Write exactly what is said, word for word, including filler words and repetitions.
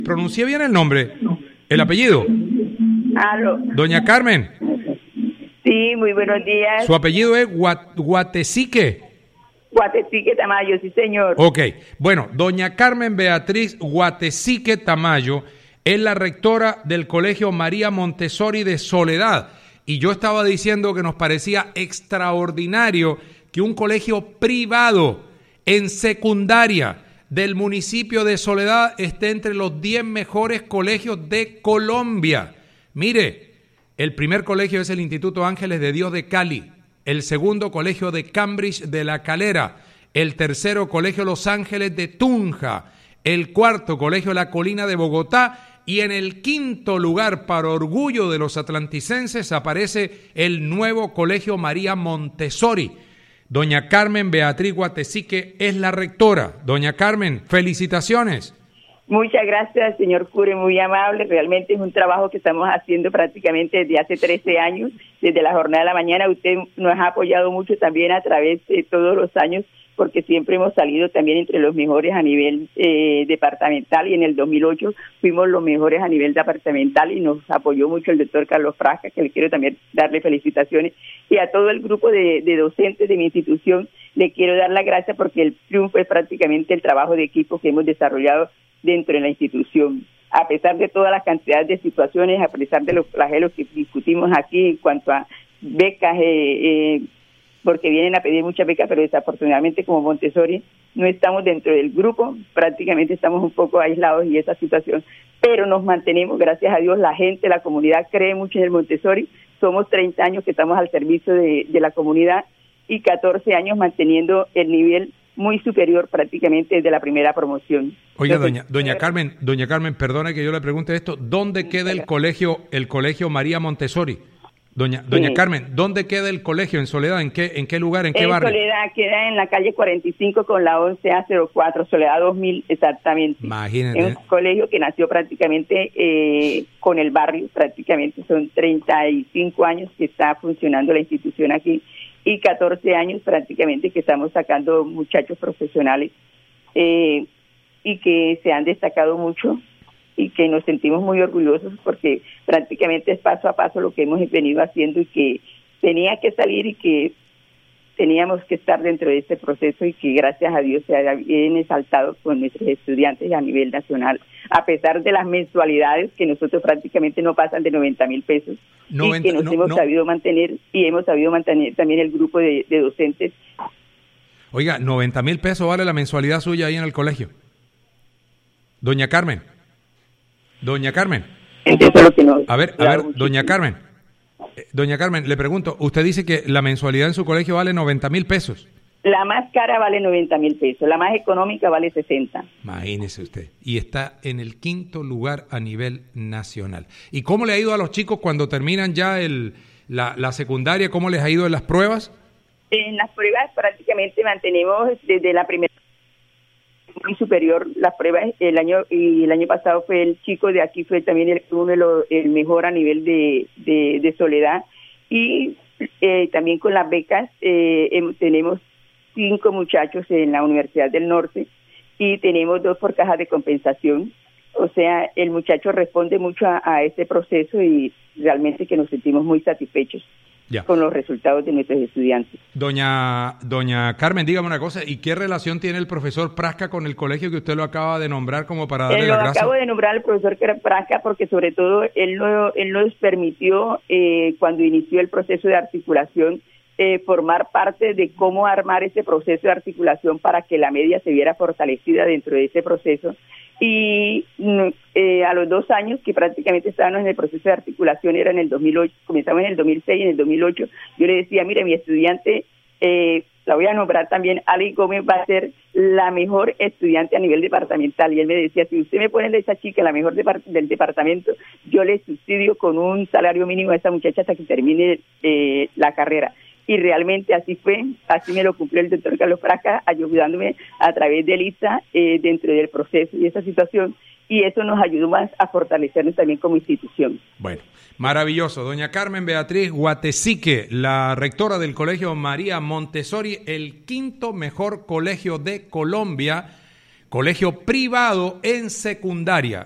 ¿Pronuncié bien el nombre? ¿El apellido? Aló. Doña Carmen. Sí, muy buenos días. ¿Su apellido es Guat Guatesique? Guatesique Tamayo, sí, señor. Ok. Bueno, doña Carmen Beatriz Guatesique Tamayo es la rectora del Colegio María Montessori de Soledad. Y yo estaba diciendo que nos parecía extraordinario que un colegio privado en secundaria del municipio de Soledad esté entre los diez mejores colegios de Colombia. Mire, el primer colegio es el Instituto Ángeles de Dios de Cali, el segundo colegio de Cambridge de La Calera, el tercero colegio Los Ángeles de Tunja, el cuarto colegio La Colina de Bogotá y en el quinto lugar, para orgullo de los atlanticenses, aparece el nuevo colegio María Montessori. Doña Carmen Beatriz Guatesique es la rectora. Doña Carmen, felicitaciones. Muchas gracias, señor Cure, muy amable. Realmente es un trabajo que estamos haciendo prácticamente desde hace trece años, desde la jornada de la mañana. Usted nos ha apoyado mucho también a través de todos los años, porque siempre hemos salido también entre los mejores a nivel eh, departamental, y en el dos mil ocho fuimos los mejores a nivel departamental y nos apoyó mucho el doctor Carlos Frasca, que le quiero también darle felicitaciones, y a todo el grupo de, de docentes de mi institución le quiero dar las gracias porque el triunfo es prácticamente el trabajo de equipo que hemos desarrollado dentro de la institución. A pesar de todas las cantidades de situaciones, a pesar de los flagelos que discutimos aquí en cuanto a becas, eh, eh, porque vienen a pedir muchas becas, pero desafortunadamente como Montessori no estamos dentro del grupo, prácticamente estamos un poco aislados en esa situación, pero nos mantenemos, gracias a Dios, la gente, la comunidad cree mucho en el Montessori. Somos treinta años que estamos al servicio de, de la comunidad y catorce años manteniendo el nivel muy superior prácticamente desde la primera promoción. Oiga, doña, doña Carmen, doña Carmen, perdone que yo le pregunte esto, ¿dónde queda el colegio, el colegio María Montessori? Doña, doña sí. Carmen, ¿dónde queda el colegio en Soledad? ¿En qué, en qué lugar, en qué en barrio? Soledad queda en la calle cuarenta y cinco con la once A cero cuatro, Soledad dos mil exactamente. Imagínate. Es un colegio que nació prácticamente eh, con el barrio, prácticamente son treinta y cinco años que está funcionando la institución aquí y catorce años prácticamente que estamos sacando muchachos profesionales eh, y que se han destacado mucho y que nos sentimos muy orgullosos porque prácticamente es paso a paso lo que hemos venido haciendo y que tenía que salir y que teníamos que estar dentro de este proceso y que gracias a Dios se ha bien exaltado con nuestros estudiantes a nivel nacional, a pesar de las mensualidades que nosotros prácticamente no pasan de noventa mil pesos noventa, y que nos no, hemos no. sabido mantener y hemos sabido mantener también el grupo de, de docentes. Oiga, noventa mil pesos vale la mensualidad suya ahí en el colegio. Doña Carmen. Doña Carmen. A ver, a ver, doña Carmen. Doña Carmen, le pregunto, usted dice que la mensualidad en su colegio vale noventa mil pesos. La más cara vale noventa mil pesos, la más económica vale sesenta. Imagínese usted. Y está en el quinto lugar a nivel nacional. ¿Y cómo le ha ido a los chicos cuando terminan ya el, la, la secundaria? ¿Cómo les ha ido en las pruebas? En las pruebas prácticamente mantenemos desde la primera muy superior las pruebas. El año y el año pasado fue el chico de aquí, fue también el, uno de los, el mejor a nivel de, de, de Soledad. Y eh, también con las becas eh, eh, tenemos cinco muchachos en la Universidad del Norte y tenemos dos por caja de compensación. O sea, el muchacho responde mucho a, a este proceso y realmente que nos sentimos muy satisfechos ya con los resultados de nuestros estudiantes. Doña doña Carmen, dígame una cosa, ¿y qué relación tiene el profesor Prasca con el colegio que usted lo acaba de nombrar como para darle eh, la lo gracia? Acabo de nombrar al profesor Prasca porque sobre todo él, no, él nos permitió, eh, cuando inició el proceso de articulación, eh, formar parte de cómo armar ese proceso de articulación para que la media se viera fortalecida dentro de ese proceso. Y eh, a los dos años que prácticamente estábamos en el proceso de articulación, era en el dos mil ocho, comenzamos en el dos mil seis, en el dos mil ocho, yo le decía, mire, mi estudiante, eh, la voy a nombrar también, Ali Gómez va a ser la mejor estudiante a nivel departamental, y él me decía, si usted me pone de esa chica la mejor de, del departamento, yo le subsidio con un salario mínimo a esa muchacha hasta que termine eh, la carrera. Y realmente así fue, así me lo cumplió el doctor Carlos Frasca, ayudándome a través de Lisa eh, dentro del proceso y esa situación, y eso nos ayudó más a fortalecernos también como institución. Bueno, maravilloso. Doña Carmen Beatriz Guatesique, la rectora del Colegio María Montessori, el quinto mejor colegio de Colombia, colegio privado en secundaria.